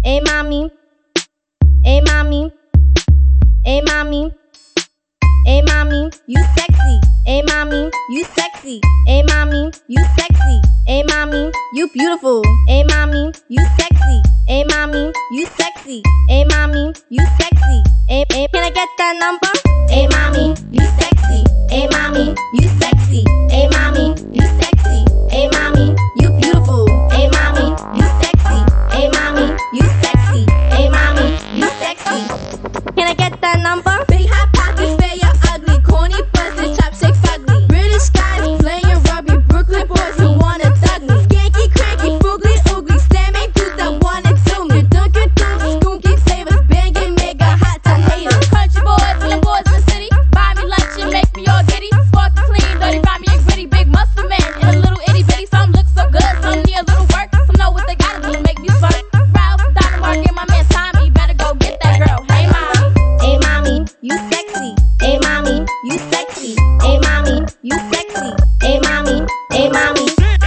Hey mommy, hey mommy, hey mommy, hey mommy, you sexy. Hey mommy, you sexy. Hey mommy, you sexy. Hey mommy, you beautiful. Hey mommy, you sexy. Hey mommy, you sexy. Hey mommy, you sexy. Hey, can I get that number? Hey mommy, you sexy. Hey mommy, you sexy. Hey mommy, you sexy. Hey mommy, you beautiful. Hey mommy, you sexy. Hey mommy, you sexy. Hey mommy, you sexy. Can I get that number? Big hot pockets, fair you're ugly. Corny busted, chopstick fugly. British guys playing rugby. Brooklyn boys who wanna thug me. Skanky, cranky, foogly, oogly. Stammy dudes that wanna do me. Dunkin' dudes, skunky flavors. Banging, mega hot to haters. Country boys and the boys in the city. Buy me lunch and make me all giddy. Sparky clean, dirty, grimy and gritty. Big muscle man and a little itty bitty. Some look so good, some need a little work. Some know what they gotta do to make me spark. Ralph, Dynamite, and my man Tommy. Better go get that girl. Hey mommy. Hey mommy, you sexy. Hey mommy, you sexy. Hey mommy, you sexy. Hey mommy, hey mommy.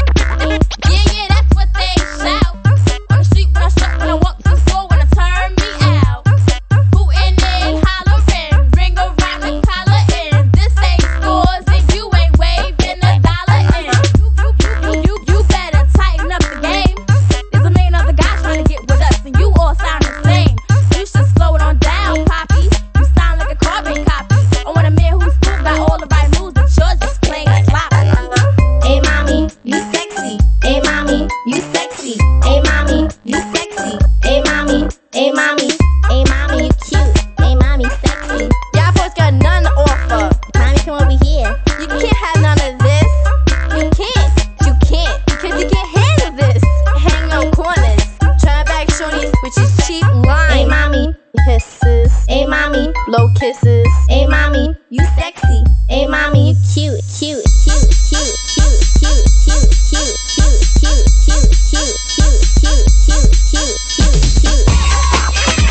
Yeah, that's what they shout. On the street when I strut, when I walk to the store, when I turn me out. Hootin' and hollering, ring around the collar in. This ain't scores and you ain't waving a dollar in. You better tighten up the game. There's a million other guys trying to get with us, and you all sound the same. You should slow it on down, Poppy. You sound like a carbon copy. I want a man who's cool, got all the right moves, but you're just plain sloppy. Hey mommy, you sexy. Hey mommy, you sexy. Hey mommy, you sexy. Hey mommy, hey mommy. Hey mommy, you cute. Hey mommy, sexy. Y'all boys got none to offer. Mommy, come over here. You can't have none of this. You can't. You can't. Because you can't handle this. Hang on corners. Try back shorties, which is cheap line. Hey mommy, Hisses. hey mommy. Low kisses. Hey mommy, you sexy. Hey mommy, you cute, cute, cute, cute, cute, cute, cute, cute, cute, cute, cute, cute, cute, cute, cute, cute, cute, cute.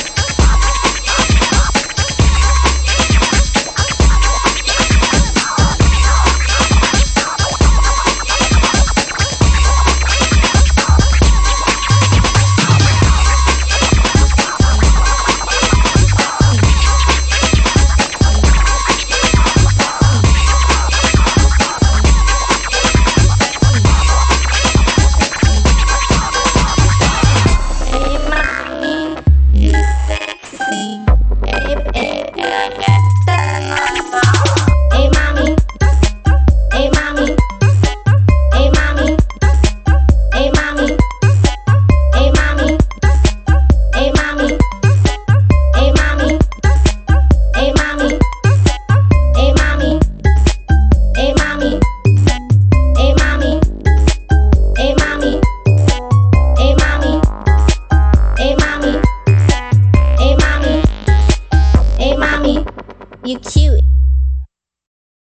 Hey mommy, hey mommy, hey mommy, hey mommy, hey mommy, hey mommy, hey mommy, hey mommy, hey mommy, hey mommy, hey mommy, hey mommy, hey mommy, hey mommy, hey mommy, hey mommy, you cute.